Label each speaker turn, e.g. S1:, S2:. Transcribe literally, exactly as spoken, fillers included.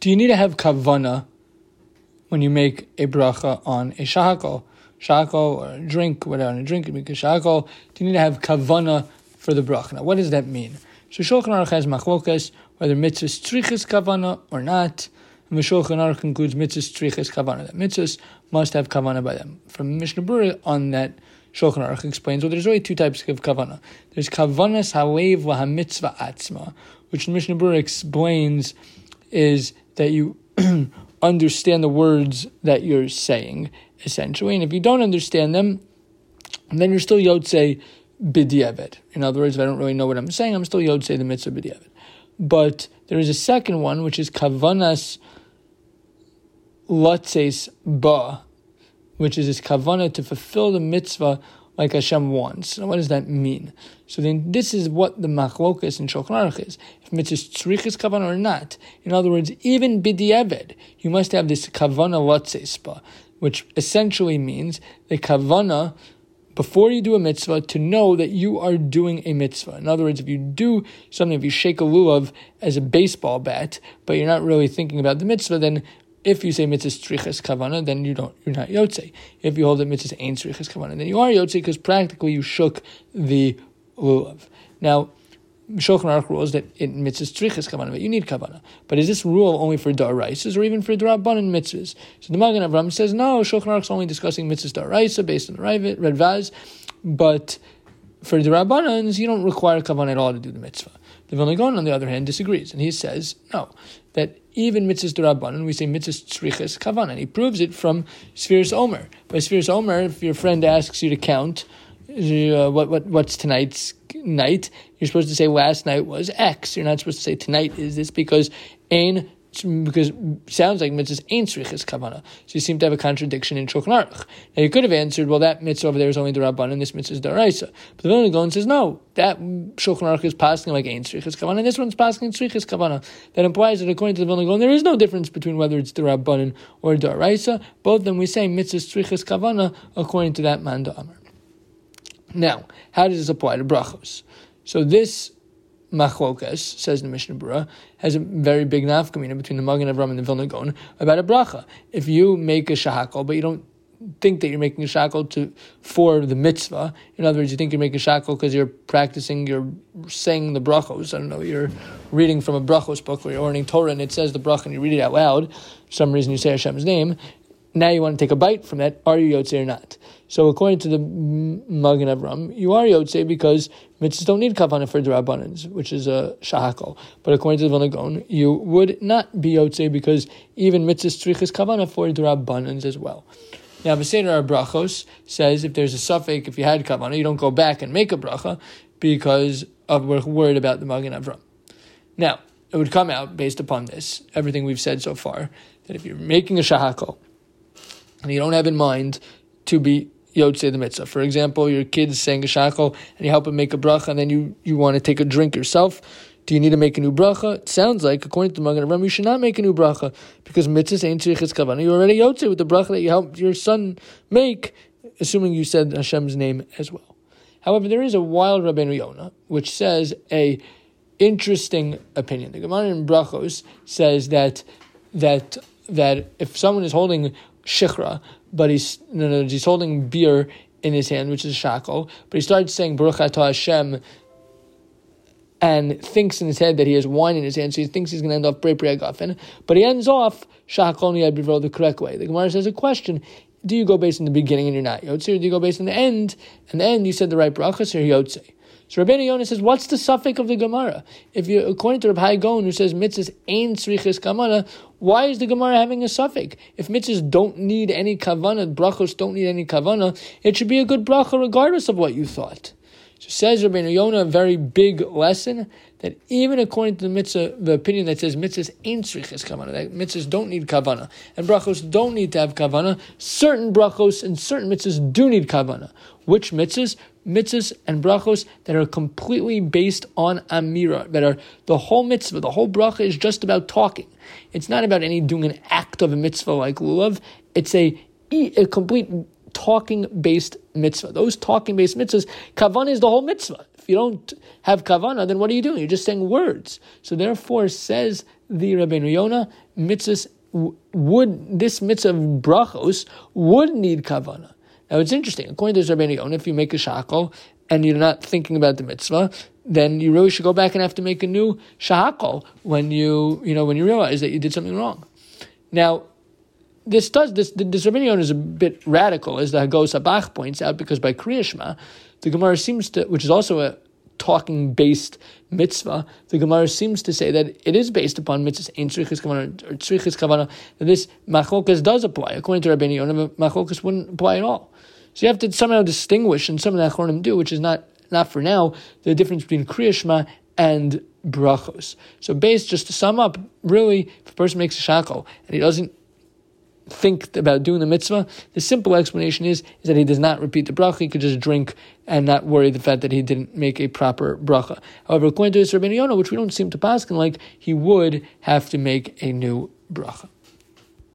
S1: do you need to have kavana when you make a bracha on a shahakol? Shahakol or a drink, whatever, on a drink, you make a shahakol. Do you need to have kavana for the bracha? Now, what does that mean? So Shulchan Aruch has machlokas, whether mitzvahs tzrichas kavana or not. And the Shulchan Aruch concludes mitzvahs tzrichas kavana. That mitzvahs must have kavana by them. From Mishnah Berurah on that, Shulchan Aruch explains, well, there's only two types of kavana. There's kavanas halev lahamitzvah atzma, which the Mishnah Berurah explains is that you understand the words that you're saying, essentially. And if you don't understand them, then you're still yotzei b'diavad. In other words, if I don't really know what I'm saying, I'm still yotzei the mitzvah b'diavad. But there is a second one, which is kavanas latzeis ba, which is this kavana to fulfill the mitzvah like Hashem wants. Now, what does that mean? So then this is what the machlokas in Shulchan Aruch is. If mitzvahs tzrichas kavana or not. In other words, even b'diavad, you must have this kavana latzeis ba, which essentially means the kavana before you do a mitzvah to know that you are doing a mitzvah. In other words, if you do something, if you shake a lulav as a baseball bat, but you're not really thinking about the mitzvah, then if you say mitzvah tzrichas kavana, then you don't, you're not yotzei. If you hold that mitzvah ain't tzrichas kavana, then you are yotzei because practically you shook the lulav. Now, Shulchan Aruch rules that it mitzvahs tzrichas kavana, but you need kavana. But is this rule only for daraisas or even for drabanan mitzvahs? So the Magen Avraham says no. Shulchan Aruch is only discussing mitzvahs daraisa based on the Radvaz, but for drabanans you don't require kavana at all to do the mitzvah. The Vilna Gaon, on the other hand, disagrees, and he says no, that even mitzvahs darabanan we say mitzvahs tzrichas kavana, and he proves it from Sfiras Omer. By Sfiras Omer, if your friend asks you to count uh, what what what's tonight's night, you're supposed to say last night was X. You're not supposed to say tonight is this because ain because sounds like mitzvahs ain't tzrichas kavana. So you seem to have a contradiction in Shulchan Aruch. Now you could have answered, well, that mitzvah over there is only the Rabban and this mitzvah is daraisa. But the Vilna Gaon says no, that Shulchan Aruch is passing like ain't tzrichas kavana, and this one's passing tzrichas kavana. That implies that according to the Vilna Gaon, there is no difference between whether it's the Rabbanan or daraisa. Both of them we say mitzvahs tzrichas kavana according to that man da'amar. Now, how does this apply to brachos? So this machlokas, says the Mishnah Berurah, has a very big nafkamina between the Magen Avraham and the Vilna Gaon about a bracha. If you make a shahakol, but you don't think that you're making a shahakol to for the mitzvah, in other words, you think you're making a shahakol because you're practicing, you're saying the brachos, I don't know, you're reading from a brachos book where you're learning Torah and it says the bracha and you read it out loud, for some reason you say Hashem's name, now you want to take a bite from that, are you yotzei or not? So according to the Magen Avraham, you are yotzei because mitzvahs don't need kavana for drabanans, which is a shahakol. But according to the Vilna Gaon, you would not be yotzei because even mitzvahs tzrichas kavana for drabanans as well. Now, V'seder Brachos says if there's a suffix, if you had kavana, you don't go back and make a bracha because of we're worried about the Magen Avraham. Now, it would come out based upon this, everything we've said so far, that if you're making a shahakol and you don't have in mind to be yotzei the mitzvah. For example, your kid's saying a shachol and you help him make a bracha and then you, you want to take a drink yourself. Do you need to make a new bracha? It sounds like, according to the Magen Avraham, you should not make a new bracha because mitzvahs ain't tzrichas kavana. You're already yotzei with the bracha that you helped your son make, assuming you said Hashem's name as well. However, there is a wild Rabbeinu Yonah, which says a interesting opinion. The Gemara in Brachos says that that that if someone is holding shichra, but he's no, no, he's holding beer in his hand, which is shakol, but he starts saying Baruch Atah Hashem and thinks in his head that he has wine in his hand, so he thinks he's going to end off Brei Pri Hagafen, but he ends off shakol niyad b'vro the correct way. The Gemara says a question: do you go based on the beginning and you're not yotzei, or do you go based on the end? And the end you said the right brachas, or yotzei? So Rabbeinu Yonah says, what's the suffix of the Gemara? If you, according to Reb Hai Gaon, who says mitzvahs ain tzrichas kavana, why is the Gemara having a suffix? If mitzvahs don't need any kavana, brachos don't need any kavana, it should be a good bracha regardless of what you thought. So says Rabbeinu Yonah, a very big lesson, that even according to the mitzvah, the opinion that says mitzvahs ain tzrichas kavana, that mitzvahs don't need kavana, and brachos don't need to have kavana, certain brachos and certain mitzvahs do need kavana. Which mitzvahs? Mitzvahs and brachos that are completely based on amira, that are the whole mitzvah, the whole bracha is just about talking. It's not about any doing an act of a mitzvah like lulav. It's a, a complete talking-based mitzvah. Those talking-based mitzvahs, kavana is the whole mitzvah. If you don't have kavana, then what are you doing? You're just saying words. So therefore, says the Rabbeinu Yonah, mitzvahs would, this mitzvah of brachos would need kavanah. Now it's interesting. According to Rabbeinu Yonah, if you make a shakol and you're not thinking about the mitzvah, then you really should go back and have to make a new shahakol when you, you know, when you realize that you did something wrong. Now, this does this. This Rabbeinu Yonah is a bit radical, as the Hagos Abach points out, because by Kriya Shema, the Gemara seems to, which is also a talking-based mitzvah, the Gemara seems to say that it is based upon mitzvahs ein tzrichas kavanah or tzrichas kavanah, that this machlokas does apply. According to Rabbeinu Yonah, machlokas wouldn't apply at all. So you have to somehow distinguish, and some of the Achronim do, which is not not for now, the difference between Kriya Shema and brachos. So based, just to sum up, really, if a person makes a shakol and he doesn't think about doing the mitzvah, the simple explanation is, is that he does not repeat the bracha. He could just drink and not worry the fact that he didn't make a proper bracha. However, according to this Rabbeinu Yonah, which we don't seem to paskin like, he would have to make a new bracha.